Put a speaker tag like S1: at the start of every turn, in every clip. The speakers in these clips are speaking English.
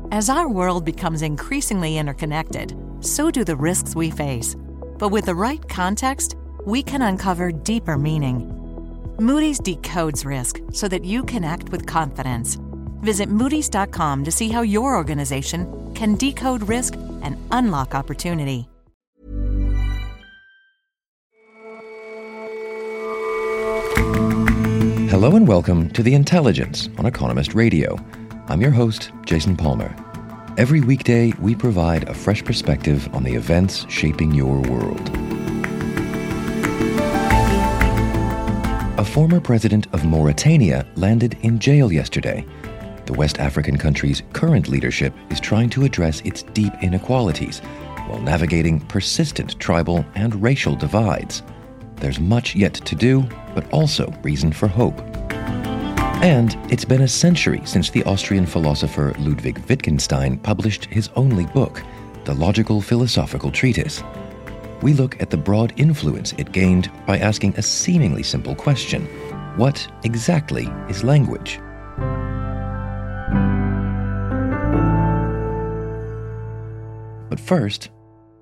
S1: As our world becomes increasingly interconnected, so do the risks we face. But with the right context, we can uncover deeper meaning. Moody's decodes risk so that you can act with confidence. Visit Moody's.com to see how your organization can decode risk and unlock opportunity.
S2: Hello and welcome to The Intelligence on Economist Radio. I'm your host, Jason Palmer. Every weekday, we provide a fresh perspective on the events shaping your world. A former president of Mauritania landed in jail yesterday. The West African country's current leadership is trying to address its deep inequalities while navigating persistent tribal and racial divides. There's much yet to do, but also reason for hope. And it's been a century since the Austrian philosopher Ludwig Wittgenstein published his only book, The Logical Philosophical Treatise. We look at the broad influence it gained by asking a seemingly simple question: what exactly is language? But first,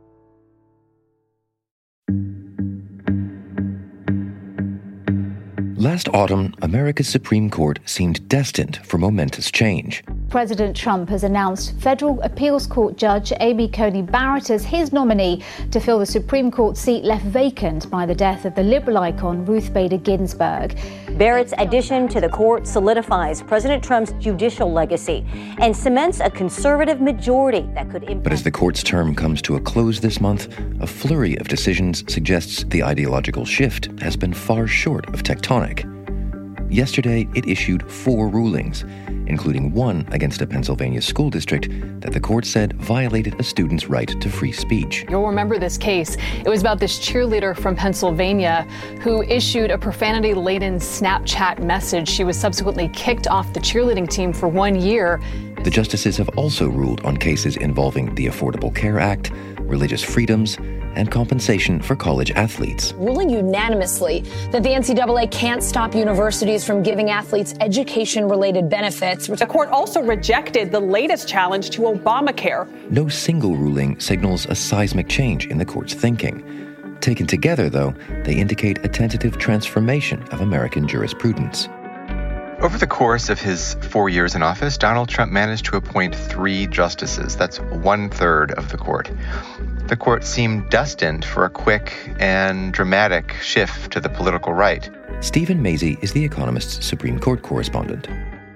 S2: last autumn, America's Supreme Court seemed destined for momentous change.
S3: President Trump has announced federal appeals court judge Amy Coney Barrett as his nominee to fill the Supreme Court seat left vacant by the death of the liberal icon Ruth Bader Ginsburg.
S4: Barrett's addition to the court solidifies President Trump's judicial legacy and cements a conservative majority that could impact.
S2: But as the court's term comes to a close this month, a flurry of decisions suggests the ideological shift has been far short of tectonic. Yesterday, it issued 4 rulings, including one against a Pennsylvania school district that the court said violated a student's right to free speech.
S5: You'll remember this case. It was about this cheerleader from Pennsylvania who issued a profanity-laden Snapchat message. She was subsequently kicked off the cheerleading team for 1 year.
S2: The justices have also ruled on cases involving the Affordable Care Act, religious freedoms, and compensation for college athletes.
S6: Ruling unanimously that the NCAA can't stop universities from giving athletes education-related benefits.
S7: The court also rejected the latest challenge to Obamacare.
S2: No single ruling signals a seismic change in the court's thinking. Taken together, though, they indicate a tentative transformation of American jurisprudence.
S8: Over the course of his 4 years in office, Donald Trump managed to appoint 3 justices. That's 1/3 of the court. The court seemed destined for a quick and dramatic shift to the political right.
S2: Stephen Mazie is The Economist's Supreme Court correspondent.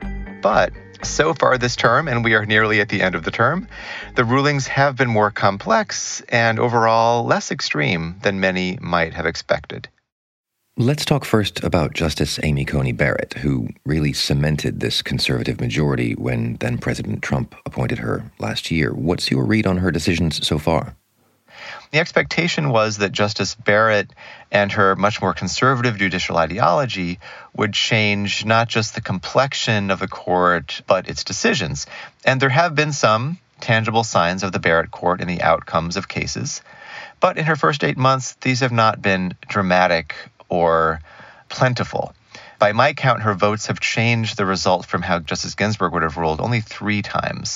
S8: But so far this term, and we are nearly at the end of the term, the rulings have been more complex and overall less extreme than many might have expected.
S2: Let's talk first about Justice Amy Coney Barrett, who really cemented this conservative majority when then-President Trump appointed her last year. What's your read on her decisions so far?
S8: The expectation was that Justice Barrett and her much more conservative judicial ideology would change not just the complexion of the court, but its decisions. And there have been some tangible signs of the Barrett court in the outcomes of cases. But in her first 8 months, these have not been dramatic or plentiful. By my count, her votes have changed the result from how Justice Ginsburg would have ruled only 3 times.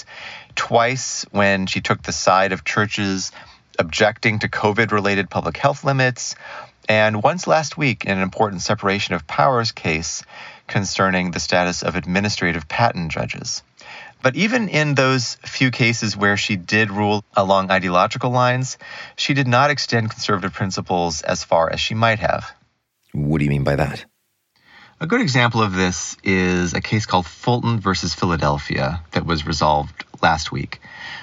S8: Twice when she took the side of churches objecting to COVID-related public health limits, and once last week in an important separation of powers case concerning the status of administrative patent judges. But even in those few cases where she did rule along ideological lines, she did not extend conservative principles as far as she might have.
S2: What do you mean by that?
S8: A good example of this is a case called Fulton versus Philadelphia that was resolved last week.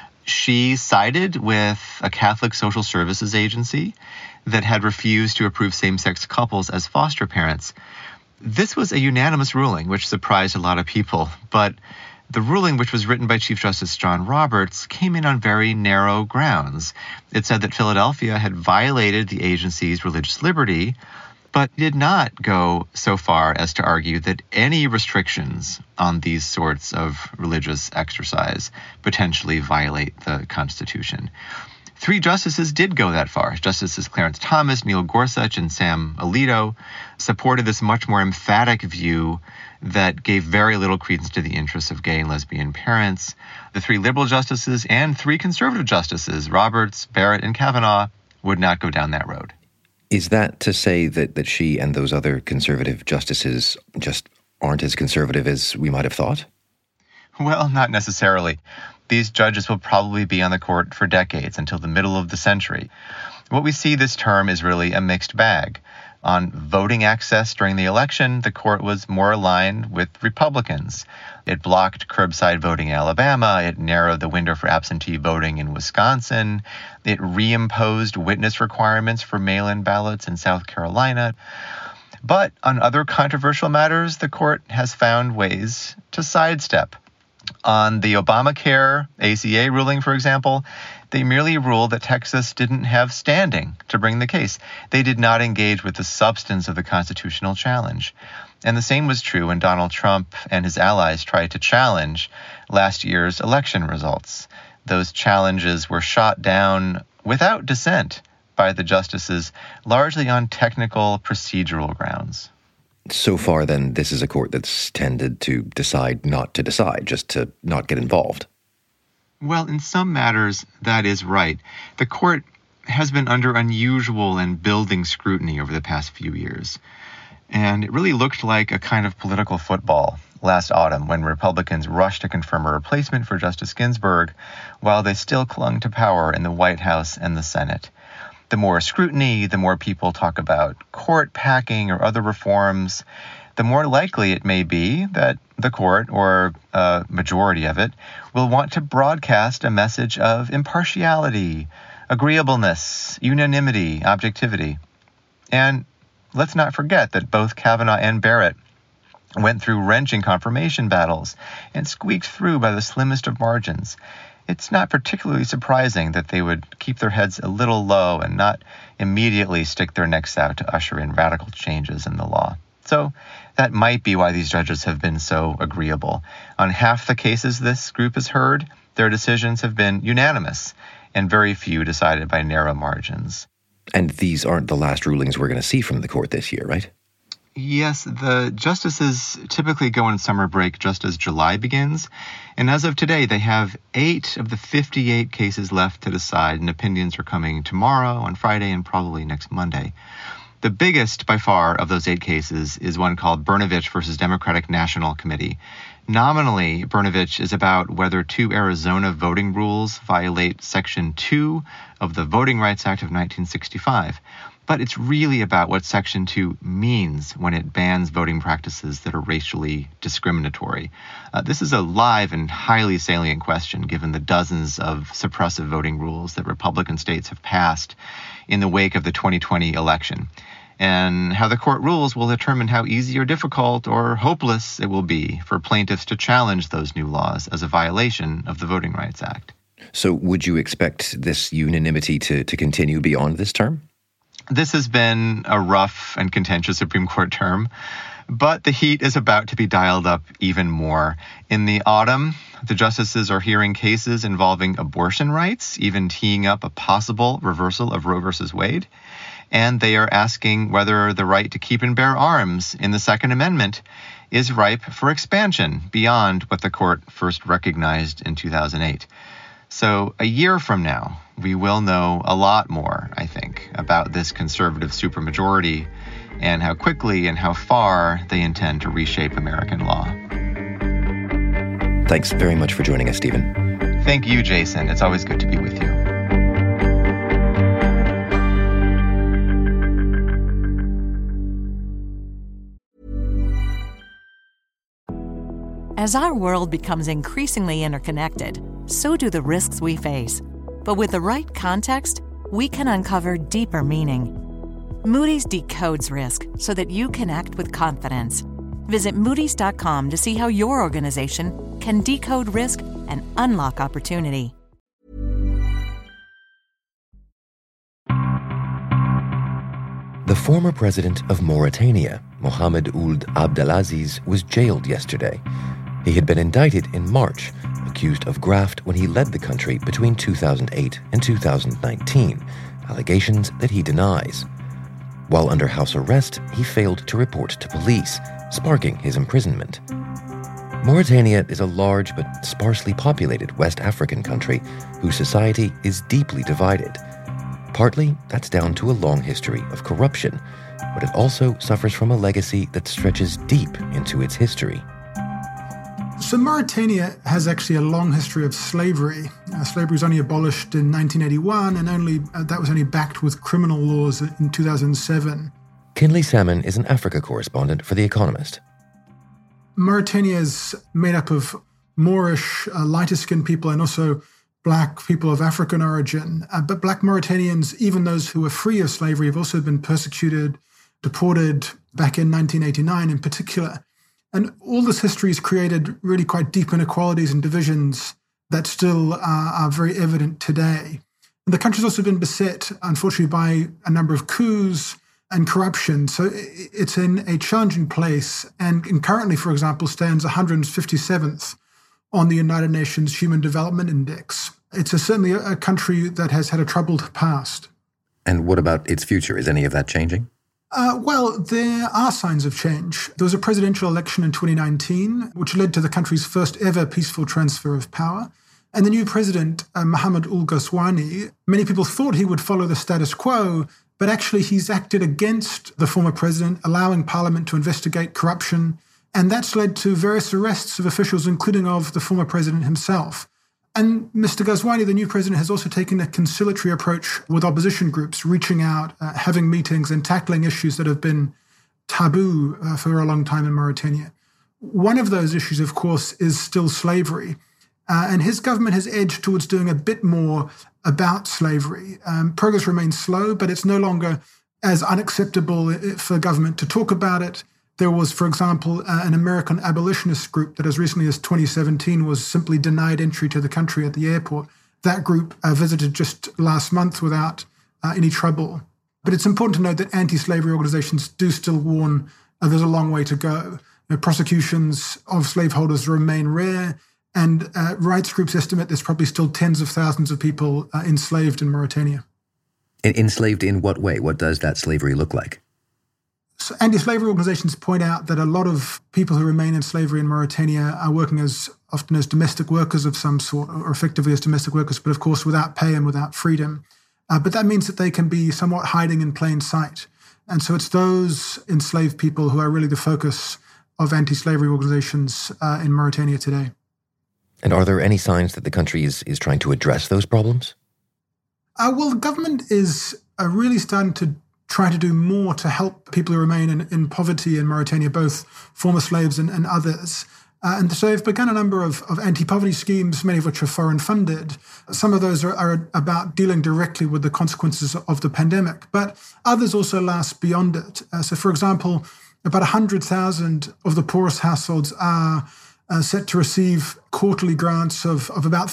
S8: She sided with a Catholic social services agency that had refused to approve same-sex couples as foster parents. This was a unanimous ruling, which surprised a lot of people, but the ruling, which was written by Chief Justice John Roberts, came in on very narrow grounds. It said that Philadelphia had violated the agency's religious liberty, but did not go so far as to argue that any restrictions on these sorts of religious exercise potentially violate the Constitution. 3 justices did go that far. Justices Clarence Thomas, Neil Gorsuch, and Sam Alito supported this much more emphatic view that gave very little credence to the interests of gay and lesbian parents. The 3 liberal justices and 3 conservative justices, Roberts, Barrett, and Kavanaugh, would not go down that road.
S2: Is that to say that she and those other conservative justices just aren't as conservative as we might have thought?
S8: Well, not necessarily. These judges will probably be on the court for decades, until the middle of the century. What we see this term is really a mixed bag. On voting access during the election, the court was more aligned with Republicans. It blocked curbside voting in Alabama. It narrowed the window for absentee voting in Wisconsin. It reimposed witness requirements for mail-in ballots in South Carolina. But on other controversial matters, the court has found ways to sidestep. On the Obamacare ACA ruling, for example, they merely ruled that Texas didn't have standing to bring the case. They did not engage with the substance of the constitutional challenge. And the same was true when Donald Trump and his allies tried to challenge last year's election results. Those challenges were shot down without dissent by the justices, largely on technical procedural grounds.
S2: So far, then, this is a court that's tended to decide not to decide, just to not get involved.
S8: Well, in some matters, that is right. The court has been under unusual and building scrutiny over the past few years. And it really looked like a kind of political football last autumn when Republicans rushed to confirm a replacement for Justice Ginsburg while they still clung to power in the White House and the Senate. The more scrutiny, the more people talk about court packing or other reforms, the more likely it may be that the court, or a majority of it, will want to broadcast a message of impartiality, agreeableness, unanimity, objectivity. And let's not forget that both Kavanaugh and Barrett went through wrenching confirmation battles and squeaked through by the slimmest of margins. It's not particularly surprising that they would keep their heads a little low and not immediately stick their necks out to usher in radical changes in the law. So that might be why these judges have been so agreeable. On half the cases this group has heard, their decisions have been unanimous, and very few decided by narrow margins.
S2: And these aren't the last rulings we're going to see from the court this year, right?
S8: Yes, the justices typically go on summer break just as July begins. And as of today, they have 8 of the 58 cases left to decide, and opinions are coming tomorrow, on Friday, and probably next Monday. The biggest, by far, of those 8 cases is one called Brnovich versus Democratic National Committee. Nominally, Brnovich is about whether 2 Arizona voting rules violate Section 2 of the Voting Rights Act of 1965. But it's really about what Section 2 means when it bans voting practices that are racially discriminatory. This is a live and highly salient question given the dozens of suppressive voting rules that Republican states have passed in the wake of the 2020 election. And how the court rules will determine how easy or difficult or hopeless it will be for plaintiffs to challenge those new laws as a violation of the Voting Rights Act.
S2: So would you expect this unanimity to continue beyond this term?
S8: This has been a rough and contentious Supreme Court term, but the heat is about to be dialed up even more. In the autumn, the justices are hearing cases involving abortion rights, even teeing up a possible reversal of Roe v. Wade. And they are asking whether the right to keep and bear arms in the Second Amendment is ripe for expansion beyond what the court first recognized in 2008. So a year from now, we will know a lot more, I think, about this conservative supermajority and how quickly and how far they intend to reshape American law.
S2: Thanks very much for joining us, Stephen.
S8: Thank you, Jason. It's always good to be with you.
S1: As our world becomes increasingly interconnected, so do the risks we face. But with the right context, we can uncover deeper meaning. Moody's decodes risk so that you can act with confidence. Visit Moody's.com to see how your organization can decode risk and unlock opportunity.
S2: The former president of Mauritania, Mohamed Ould Abdelaziz, was jailed yesterday. He had been indicted in March, accused of graft when he led the country between 2008 and 2019, allegations that he denies. While under house arrest, he failed to report to police, sparking his imprisonment. Mauritania is a large but sparsely populated West African country whose society is deeply divided. Partly, that's down to a long history of corruption, but it also suffers from a legacy that stretches deep into its history.
S9: So Mauritania has actually a long history of slavery. Slavery was only abolished in 1981, and that was only backed with criminal laws in 2007.
S2: Kinley Salmon is an Africa correspondent for The Economist.
S9: Mauritania is made up of Moorish, lighter-skinned people and also black people of African origin. But black Mauritanians, even those who were free of slavery, have also been persecuted, deported back in 1989 in particular. And all this history has created really quite deep inequalities and divisions that still are very evident today. And the country's also been beset, unfortunately, by a number of coups and corruption. So it's in a challenging place and currently, for example, stands 157th on the United Nations Human Development Index. It's certainly a country that has had a troubled past.
S2: And what about its future? Is any of that changing?
S9: Well, there are signs of change. There was a presidential election in 2019, which led to the country's first ever peaceful transfer of power. And the new president, Mohamed Ould Ghazouani, many people thought he would follow the status quo, but actually he's acted against the former president, allowing parliament to investigate corruption. And that's led to various arrests of officials, including of the former president himself. And Mr. Ghazouani, the new president, has also taken a conciliatory approach with opposition groups, reaching out, having meetings and tackling issues that have been taboo for a long time in Mauritania. One of those issues, of course, is still slavery. And his government has edged towards doing a bit more about slavery. Progress remains slow, but it's no longer as unacceptable for government to talk about it. There was, for example, an American abolitionist group that as recently as 2017 was simply denied entry to the country at the airport. That group visited just last month without any trouble. But it's important to note that anti-slavery organizations do still warn there's a long way to go. Prosecutions of slaveholders remain rare, and rights groups estimate there's probably still tens of thousands of people enslaved in Mauritania.
S2: Enslaved in what way? What does that slavery look like?
S9: So anti-slavery organizations point out that a lot of people who remain in slavery in Mauritania are working often as domestic workers of some sort, or effectively as domestic workers, but of course without pay and without freedom. But that means that they can be somewhat hiding in plain sight. And so it's those enslaved people who are really the focus of anti-slavery organizations in Mauritania today.
S2: And are there any signs that the country is trying to address those problems?
S9: Well, the government is really starting to try to do more to help people who remain in poverty in Mauritania, both former slaves and others. And so they've begun a number of anti-poverty schemes, many of which are foreign funded. Some of those are about dealing directly with the consequences of the pandemic, but others also last beyond it. So, for example, about 100,000 of the poorest households are set to receive quarterly grants of about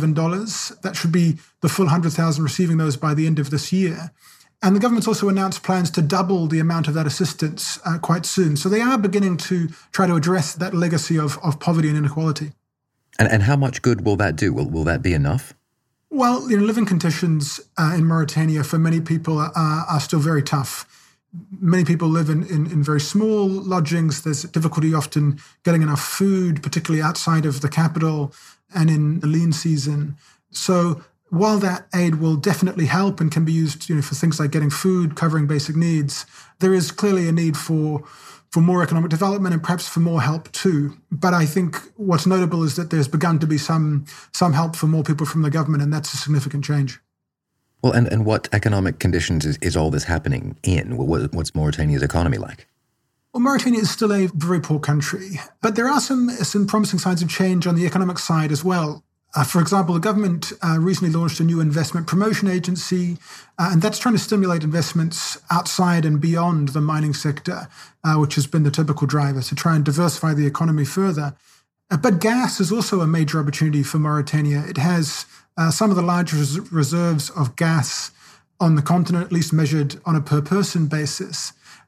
S9: $37. That should be the full 100,000 receiving those by the end of this year. And the government's also announced plans to double the amount of that assistance quite soon. So they are beginning to try to address that legacy of poverty and inequality.
S2: And how much good will that do? Will that be enough?
S9: Well, living conditions in Mauritania for many people are still very tough. Many people live in very small lodgings. There's difficulty often getting enough food, particularly outside of the capital and in the lean season. So while that aid will definitely help and can be used for things like getting food, covering basic needs, there is clearly a need for more economic development and perhaps for more help too. But I think what's notable is that there's begun to be some help for more people from the government, and that's a significant change.
S2: Well, and what economic conditions is all this happening in? What's Mauritania's economy like?
S9: Well, Mauritania is still a very poor country, but there are some promising signs of change on the economic side as well. For example, the government recently launched a new investment promotion agency, and that's trying to stimulate investments outside and beyond the mining sector, which has been the typical driver, to try and diversify the economy further. But gas is also a major opportunity for Mauritania. It has some of the largest reserves of gas on the continent, at least measured on a per-person basis.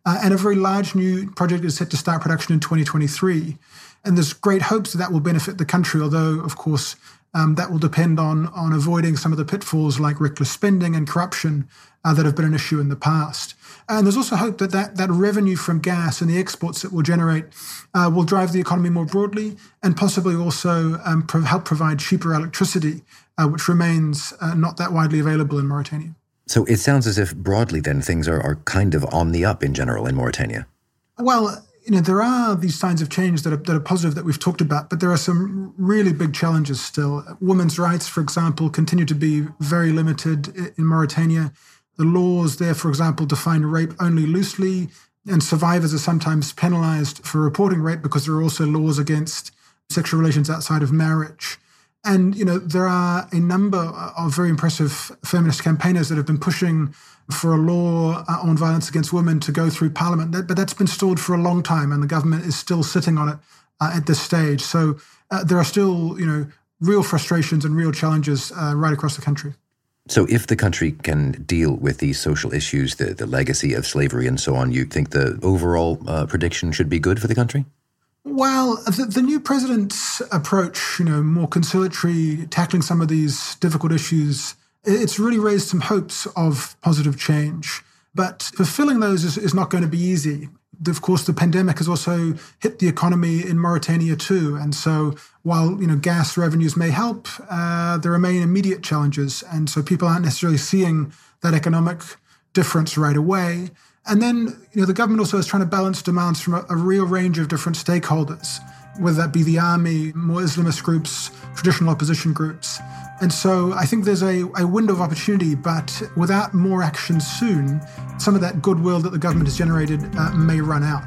S9: And a very large new project is set to start production in 2023. And there's great hopes that will benefit the country, although, of course, that will depend on avoiding some of the pitfalls like reckless spending and corruption that have been an issue in the past. And there's also hope that revenue from gas and the exports it will generate will drive the economy more broadly and possibly also help provide cheaper electricity, which remains not that widely available in Mauritania.
S2: So it sounds as if broadly then things are kind of on the up in general in Mauritania.
S9: Well, there are these signs of change that are positive that we've talked about, but there are some really big challenges still. Women's rights, for example, continue to be very limited in Mauritania. The laws there, for example, define rape only loosely, and survivors are sometimes penalized for reporting rape because there are also laws against sexual relations outside of marriage. And, there are a number of very impressive feminist campaigners that have been pushing for a law on violence against women to go through Parliament. But that's been stalled for a long time, and the government is still sitting on it at this stage. So there are still, real frustrations and real challenges right across the country.
S2: So if the country can deal with these social issues, the legacy of slavery and so on, you think the overall prediction should be good for the country?
S9: Well, the new president's approach, more conciliatory, tackling some of these difficult issues, it's really raised some hopes of positive change. But fulfilling those is not going to be easy. Of course, the pandemic has also hit the economy in Mauritania too. And so while, gas revenues may help, there remain immediate challenges. And so people aren't necessarily seeing that economic difference right away. And then, the government also is trying to balance demands from a real range of different stakeholders, whether that be the army, more Islamist groups, traditional opposition groups. And so I think there's a window of opportunity, but without more action soon, some of that goodwill that the government has generated may run out.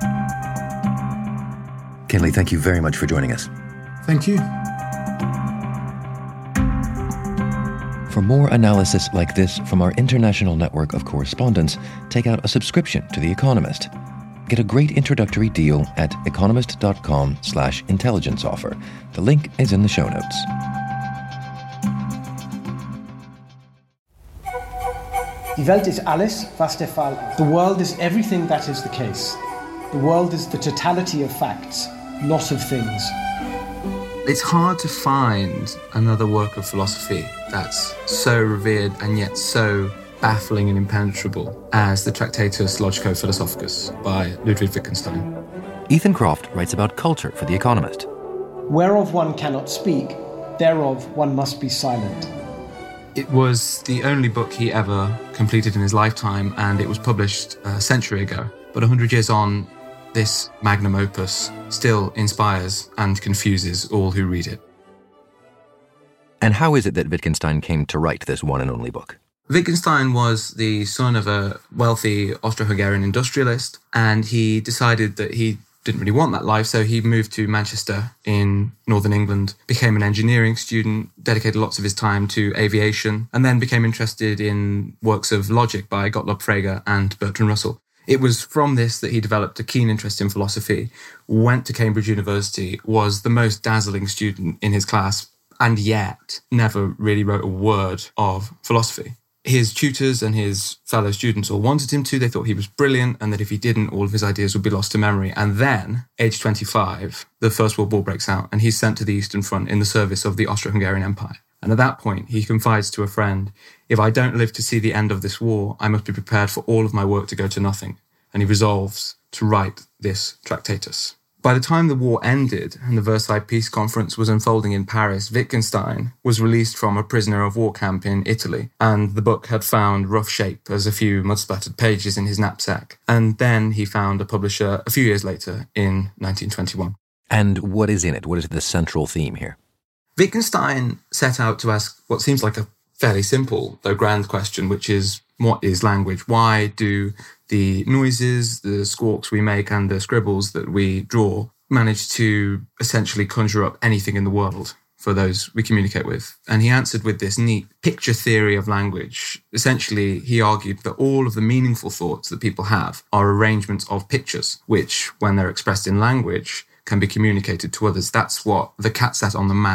S2: Kenley, thank you very much for joining us.
S9: Thank you.
S2: For more analysis like this from our international network of correspondents, take out a subscription to The Economist. Get a great introductory deal at economist.com/intelligence offer. The link is in the show notes.
S10: Die Welt ist alles, was der Fall ist. The world is everything that is the case. The world is the totality of facts, not of things.
S11: It's hard to find another work of philosophy that's so revered and yet so baffling and impenetrable as the Tractatus Logico-Philosophicus by Ludwig Wittgenstein.
S2: Ethan Croft writes about culture for The Economist.
S10: Whereof one cannot speak, thereof one must be silent.
S11: It was the only book he ever completed in his lifetime, and it was published a century ago. But 100 years on, this magnum opus still inspires and confuses all who read it.
S2: And how is it that Wittgenstein came to write this one and only book?
S11: Wittgenstein was the son of a wealthy Austro-Hungarian industrialist, and he decided that he didn't really want that life, so he moved to Manchester in northern England, became an engineering student, dedicated lots of his time to aviation, and then became interested in works of logic by Gottlob Frege and Bertrand Russell. It was from this that he developed a keen interest in philosophy, went to Cambridge University, was the most dazzling student in his class, and yet never really wrote a word of philosophy. His tutors and his fellow students all wanted him to. They thought he was brilliant and that if he didn't, all of his ideas would be lost to memory. And then, age 25, the First World War breaks out and he's sent to the Eastern Front in the service of the Austro-Hungarian Empire. And at that point, he confides to a friend, if I don't live to see the end of this war, I must be prepared for all of my work to go to nothing. And he resolves to write this Tractatus. By the time the war ended and the Versailles Peace Conference was unfolding in Paris, Wittgenstein was released from a prisoner of war camp in Italy, and the book had found rough shape as a few mud-splattered pages in his knapsack. And then he found a publisher a few years later in 1921.
S2: And what is in it? What is the central theme here?
S11: Wittgenstein set out to ask what seems like a fairly simple, though grand question, which is, what is language? Why do the noises, the squawks we make and the scribbles that we draw manage to essentially conjure up anything in the world for those we communicate with? And he answered with this neat picture theory of language. Essentially, he argued that all of the meaningful thoughts that people have are arrangements of pictures, which, when they're expressed in language, can be communicated to others. That's what the cat sat on the mat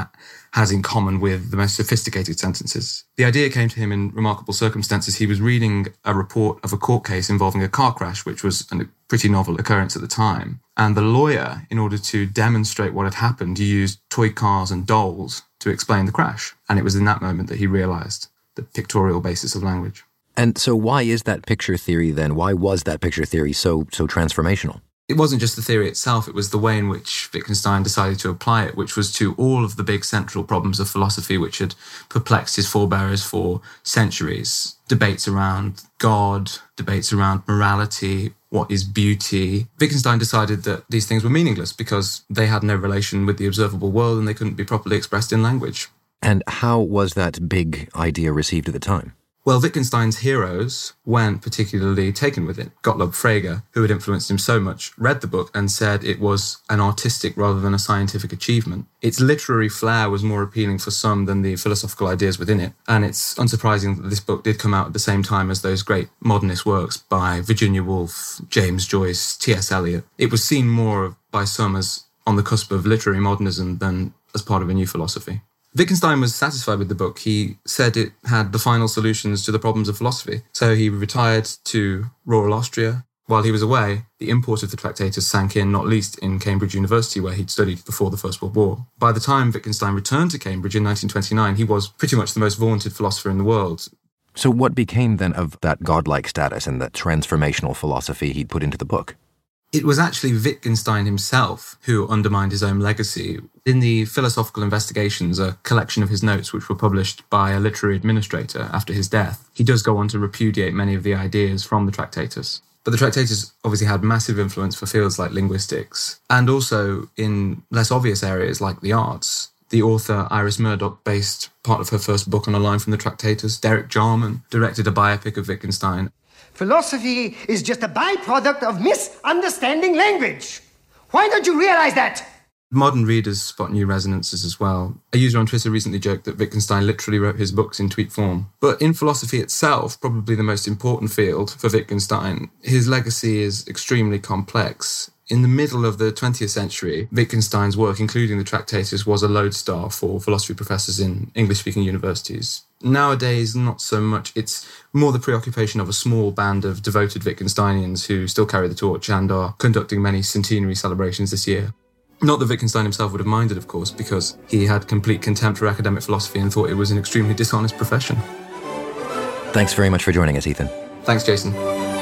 S11: has in common with the most sophisticated sentences. The idea came to him in remarkable circumstances. He was reading a report of a court case involving a car crash, which was a pretty novel occurrence at the time. And the lawyer, in order to demonstrate what had happened, used toy cars and dolls to explain the crash. And it was in that moment that he realized the pictorial basis of language.
S2: And so why is that picture theory then? Why was that picture theory so transformational?
S11: It wasn't just the theory itself, it was the way in which Wittgenstein decided to apply it, which was to all of the big central problems of philosophy which had perplexed his forebears for centuries. Debates around God, debates around morality, what is beauty. Wittgenstein decided that these things were meaningless because they had no relation with the observable world and they couldn't be properly expressed in language.
S2: And how was that big idea received at the time?
S11: Well, Wittgenstein's heroes weren't particularly taken with it. Gottlob Frege, who had influenced him so much, read the book and said it was an artistic rather than a scientific achievement. Its literary flair was more appealing for some than the philosophical ideas within it. And it's unsurprising that this book did come out at the same time as those great modernist works by Virginia Woolf, James Joyce, T.S. Eliot. It was seen more by some as on the cusp of literary modernism than as part of a new philosophy. Wittgenstein was satisfied with the book. He said it had the final solutions to the problems of philosophy. So he retired to rural Austria. While he was away, the import of the Tractatus sank in, not least in Cambridge University, where he'd studied before the First World War. By the time Wittgenstein returned to Cambridge in 1929, he was pretty much the most vaunted philosopher in the world.
S2: So what became then of that godlike status and the transformational philosophy he'd put into the book?
S11: It was actually Wittgenstein himself who undermined his own legacy. In the Philosophical Investigations, a collection of his notes which were published by a literary administrator after his death, he does go on to repudiate many of the ideas from the Tractatus. But the Tractatus obviously had massive influence for fields like linguistics, and also in less obvious areas like the arts. The author Iris Murdoch based part of her first book on a line from the Tractatus. Derek Jarman directed a biopic of Wittgenstein.
S12: Philosophy is just a byproduct of misunderstanding language. Why don't you realize that?
S11: Modern readers spot new resonances as well. A user on Twitter recently joked that Wittgenstein literally wrote his books in tweet form. But in philosophy itself, probably the most important field for Wittgenstein, his legacy is extremely complex. In the middle of the 20th century, Wittgenstein's work, including the Tractatus, was a lodestar for philosophy professors in English-speaking universities. Nowadays, not so much. It's more the preoccupation of a small band of devoted Wittgensteinians who still carry the torch and are conducting many centenary celebrations this year. Not that Wittgenstein himself would have minded, of course, because he had complete contempt for academic philosophy and thought it was an extremely dishonest profession.
S2: Thanks very much for joining us, Ethan.
S11: Thanks, Jason.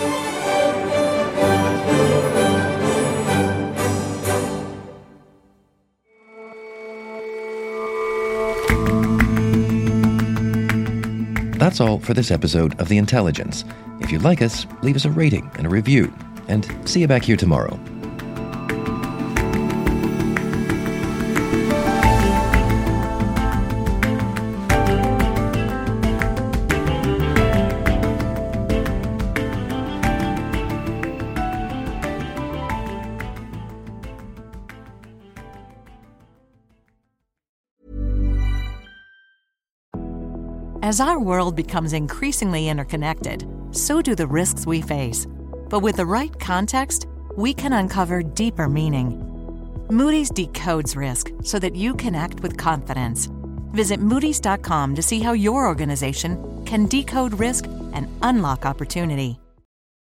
S2: That's all for this episode of The Intelligence. If you like us, leave us a rating and a review. And see you back here tomorrow.
S1: As our world becomes increasingly interconnected, so do the risks we face. But with the right context, we can uncover deeper meaning. Moody's decodes risk so that you can act with confidence. Visit Moody's.com to see how your organization can decode risk and unlock opportunity.